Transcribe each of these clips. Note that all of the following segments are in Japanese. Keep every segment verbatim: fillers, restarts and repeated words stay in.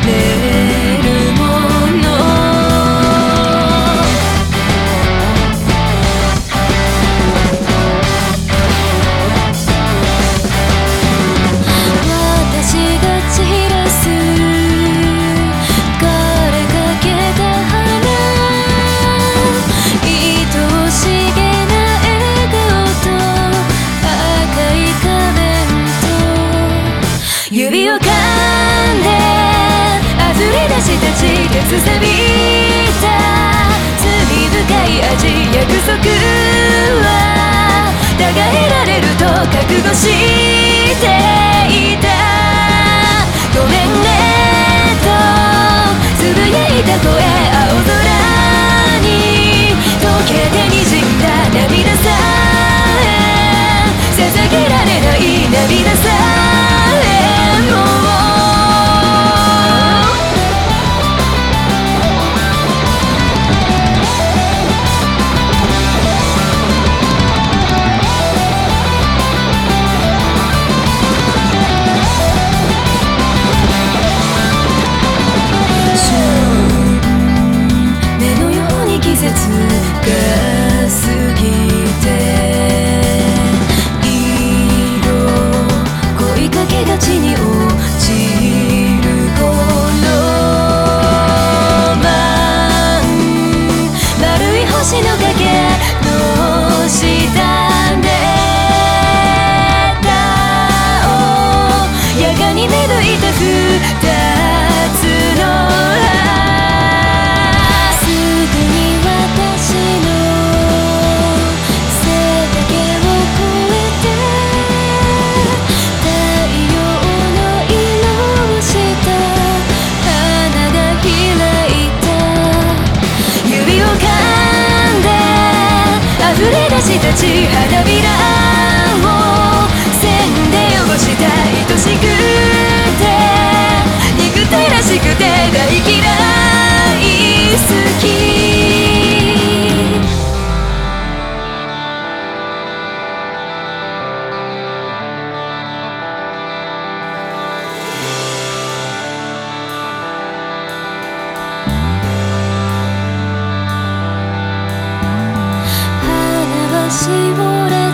れるもの。私が散らす枯れかけた花、愛しげな笑顔と赤い仮面と指を噛んで溢れ出した血でさびた罪深い味、約束は違えられると覚悟していた。ごめんねとつぶやいた声、青空に溶けて滲んだ涙さえ捧げられない涙さえもう季節が過ぎて色恋かけがちに落ちる頃、まん丸い星の影の下でたをやがに芽吹いた二つの溢れ出した血花びらを線で汚した愛しくて憎たらしくて大嫌い好き。絞れて声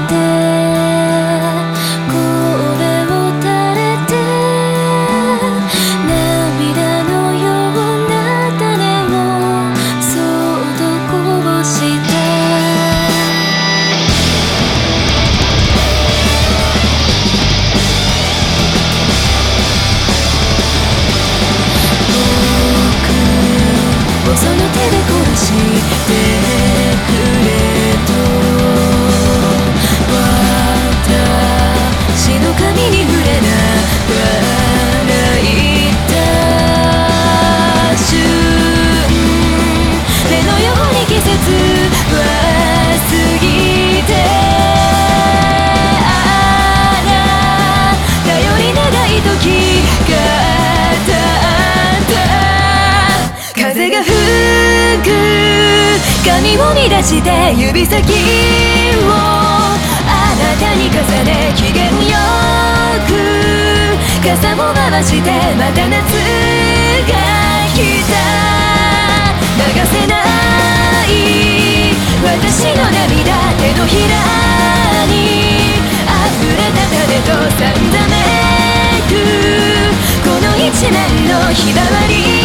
を垂れて涙のような種をそっとこぼした僕をその手で殺してくれ髪に触れながら言った瞬、目のように季節は過ぎて、あら頼り長い時が経った。風が吹く髪を乱して指先をあなたに重ね機嫌よく傘も回してまた夏が来た。流せない私の涙、手のひらに溢れた種とさんざめくこの一年のひまわり